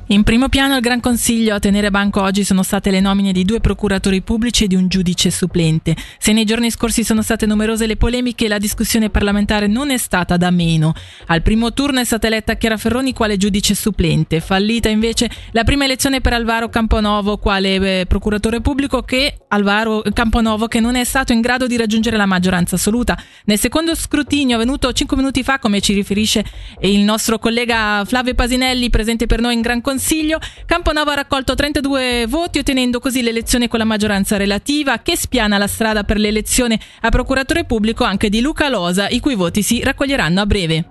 In primo piano al Gran Consiglio a tenere banco oggi sono state le nomine di 2 procuratori pubblici e di un giudice supplente. Se nei giorni scorsi sono state numerose le polemiche, la discussione parlamentare non è stata da meno. Al primo turno è stata eletta Chiara Ferroni quale giudice supplente. Fallita invece la prima elezione per Alvaro Camponovo quale procuratore pubblico, Alvaro Camponovo che non è stato in grado di raggiungere la maggioranza assoluta. Nel secondo scrutinio avvenuto 5 minuti fa, come ci riferisce il nostro collega Flavio Pasinelli, presente per noi in Gran Consiglio, Camponovo ha raccolto 32 voti, ottenendo così l'elezione con la maggioranza relativa, che spiana la strada per l'elezione a procuratore pubblico anche di Luca Losa, i cui voti si raccoglieranno a breve.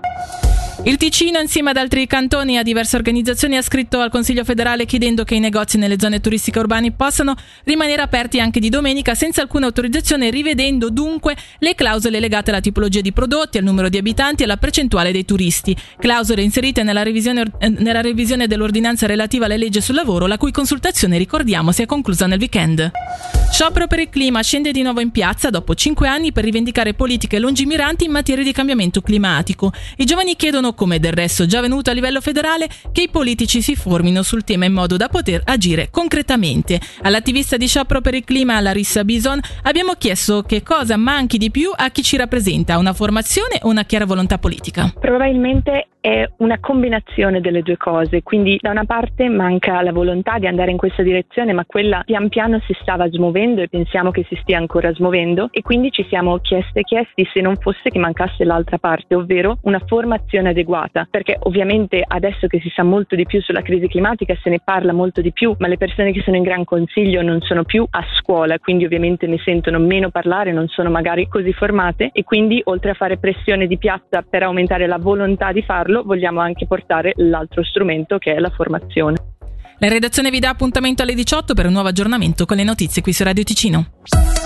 Il Ticino, insieme ad altri cantoni e a diverse organizzazioni, ha scritto al Consiglio federale chiedendo che i negozi nelle zone turistiche urbane possano rimanere aperti anche di domenica senza alcuna autorizzazione, rivedendo dunque le clausole legate alla tipologia di prodotti, al numero di abitanti e alla percentuale dei turisti. Clausole inserite nella revisione dell'ordinanza relativa alle leggi sul lavoro, la cui consultazione, ricordiamo, si è conclusa nel weekend. Sciopero per il clima scende di nuovo in piazza dopo 5 anni per rivendicare politiche lungimiranti in materia di cambiamento climatico. I giovani chiedono, come del resto già avvenuto a livello federale, che i politici si formino sul tema in modo da poter agire concretamente. All'attivista di Sciopero per il clima Larissa Bison abbiamo chiesto che cosa manchi di più a chi ci rappresenta, una formazione o una chiara volontà politica. Probabilmente è una combinazione delle due cose, quindi da una parte manca la volontà di andare in questa direzione, ma quella pian piano si stava smuovendo e pensiamo che si stia ancora smuovendo, e quindi ci siamo chiesti se non fosse che mancasse l'altra parte, ovvero una formazione adeguata, perché ovviamente adesso che si sa molto di più sulla crisi climatica se ne parla molto di più, ma le persone che sono in Gran Consiglio non sono più a scuola, quindi ovviamente ne sentono meno parlare, non sono magari così formate, e quindi oltre a fare pressione di piazza per aumentare la volontà di farlo, vogliamo anche portare l'altro strumento che è la formazione. La redazione vi dà appuntamento alle 18 per un nuovo aggiornamento con le notizie qui su Radio Ticino.